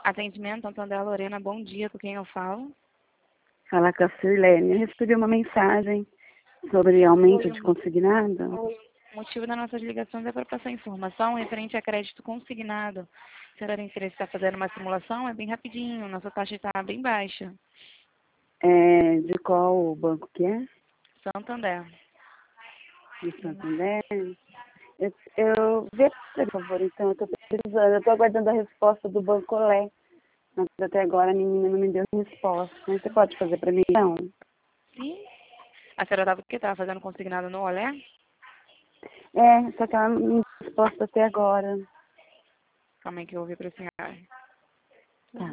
Atendimento, Santander Lorena, bom dia, com quem eu falo? Fala com a Sirlene. Eu recebi uma mensagem sobre aumento de consignado. O motivo das nossas ligações é para passar informação referente a crédito consignado. A senhora tem interesse em estar fazendo uma simulação? É bem rapidinho, nossa taxa está bem baixa. De qual banco que é? Santander. De Santander? Eu vê, por favor, então, eu estou precisando. Eu estou aguardando a resposta do Banco Olé. Mas até agora a menina não me deu resposta. Mas você pode fazer para mim, então? Sim. A senhora estava o quê? Estava fazendo consignado no Olé? Só que ela não me deu resposta até agora. Calma aí que eu ouvi para a senhora. Tá.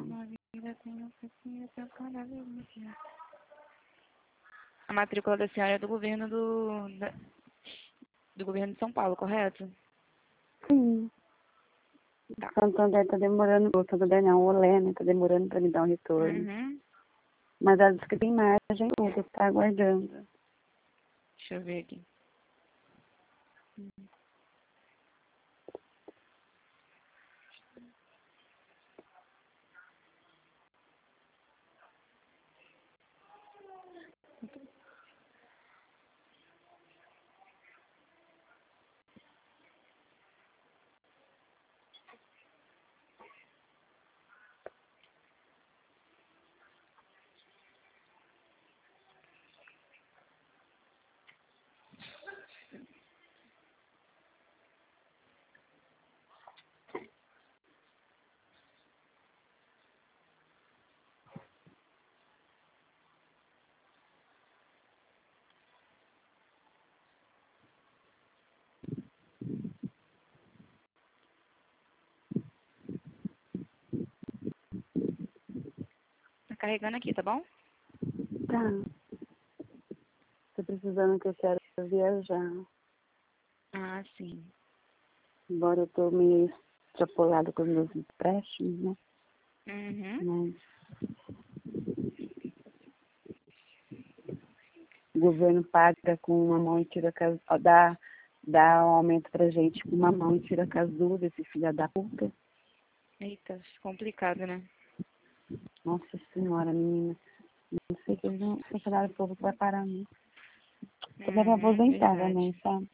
A matrícula da senhora é do governo do governo de São Paulo, correto? Sim. Tá. Santander tá demorando, o Santander não, o Olé, né? Tá demorando para me dar um retorno. Uhum. Mas ela disse que tem margem, tudo, tá aguardando. Deixa eu ver aqui. Tá carregando aqui, tá bom? Tá. Tô precisando que eu quero viajar. Ah, sim. Embora eu tô meio extrapolado com os meus empréstimos, né? Uhum. Mas o governo paga com uma mão e tira dá um aumento pra gente com uma mão e tira com as duas, esse filho da puta. Eita, complicado, né? Nossa senhora, menina. Não sei que o funcionário público vai parar, não. Eu quero me aposentar Verdade. também, sabe?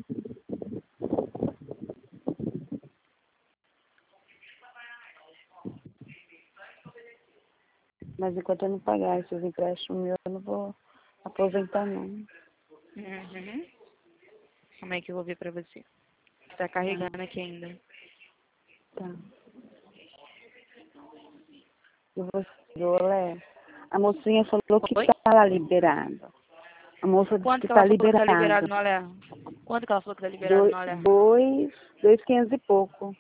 Mas enquanto eu não pagar esses empréstimos meus, eu não vou aposentar, não. Uhum. Como é que eu vou ver pra você? Tá carregando aqui ainda. Tá. E você, Olé? A mocinha falou que Oi? tá lá liberado. A moça disse Quanto que que ela tá falou que tá liberado liberado. no Olé? Quanto que ela falou que tá liberado no Olé? 2.500 e pouco.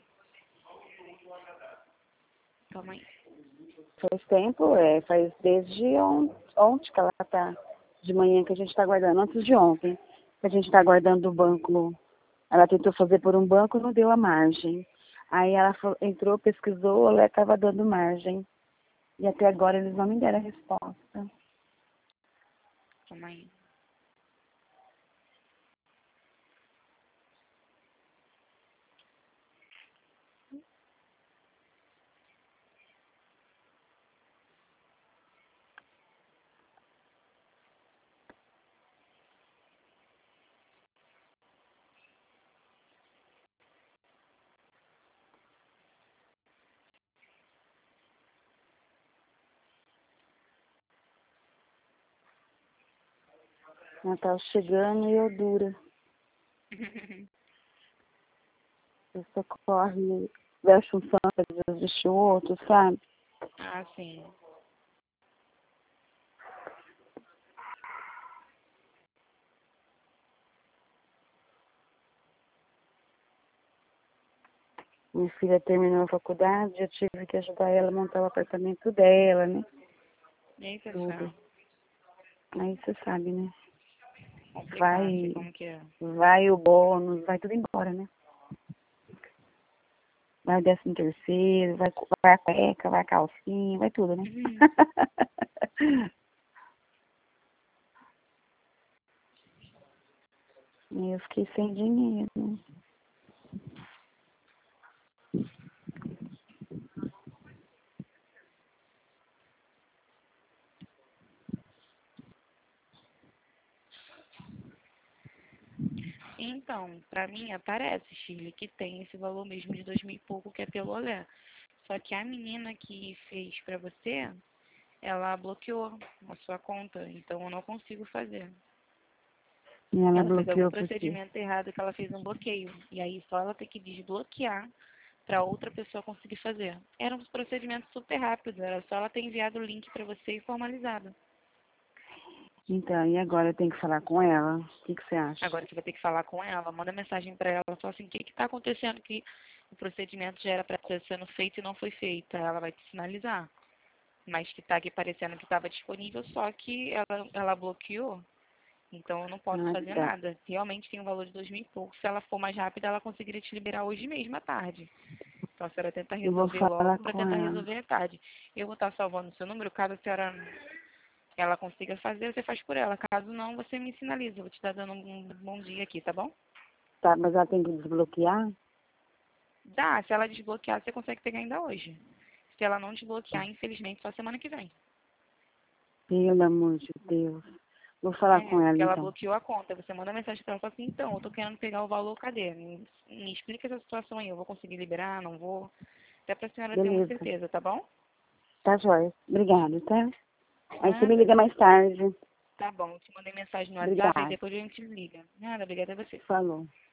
Calma aí. Faz tempo, faz desde ontem que ela tá, de manhã que a gente tá aguardando, antes de ontem, que a gente tá aguardando o banco. Ela tentou fazer por um banco e não deu a margem. Aí ela entrou, pesquisou, ela estava dando margem. E até agora eles não me deram a resposta. Calma aí. Natal chegando e eu dura. Você corre, veste um santo, às vezes veste outro, sabe? Ah, sim. Minha filha terminou a faculdade, eu tive que ajudar ela a montar o apartamento dela, né? Eita, Tudo. céu. Aí você sabe, né? Complicado, sei Vai, como que é. vai o bônus, vai tudo embora, né? Vai o 13º, vai a cueca, vai a calcinha, vai tudo, né? Uhum. E eu fiquei sem dinheiro. Então, pra mim aparece, Shirley, que tem esse valor mesmo de 2.000 e pouco que é pelo olé. Só que a menina que fez pra você, ela bloqueou a sua conta, então eu não consigo fazer. E ela Ela fez algum bloqueou por quê? procedimento errado que ela fez um bloqueio. E aí só ela tem que desbloquear para outra pessoa conseguir fazer. Era um procedimento super rápido, era só ela ter enviado o link para você e formalizado. Então, e agora eu tenho que falar com ela? O que você acha? Agora você vai ter que falar com ela, manda mensagem para ela, fala assim, o que está acontecendo que o procedimento já era para estar sendo feito e não foi feito. Aí ela vai te sinalizar. Mas que está aqui parecendo que estava disponível, só que ela bloqueou. Então eu não posso Ah, fazer tá. nada. Realmente tem um valor de 2.000 e pouco. Se ela for mais rápida, ela conseguiria te liberar hoje mesmo à tarde. Então a senhora tenta Eu vou resolver falar logo para com tentar ela. resolver à tarde. Eu vou estar salvando o seu número, caso a senhora ela consiga fazer, você faz por ela. Caso não, você me sinaliza. Eu vou te dar dando um bom dia aqui, tá bom? Tá, mas ela tem que desbloquear? Dá, se ela desbloquear, você consegue pegar ainda hoje. Se ela não desbloquear, infelizmente, só semana que vem. Pelo amor de Deus. Vou falar É, com ela porque ela então. bloqueou a conta. Você manda mensagem pra ela e fala assim, então, eu tô querendo pegar o valor, cadê? Me explica essa situação aí, eu vou conseguir liberar, não vou? Até pra senhora ter uma Beleza. certeza, tá bom? Tá, joia. Obrigada, tá? Aí você me Nada. liga mais tarde. Tá bom, te mandei mensagem no WhatsApp e Obrigada. depois a gente liga. Nada, obrigada a você. Falou.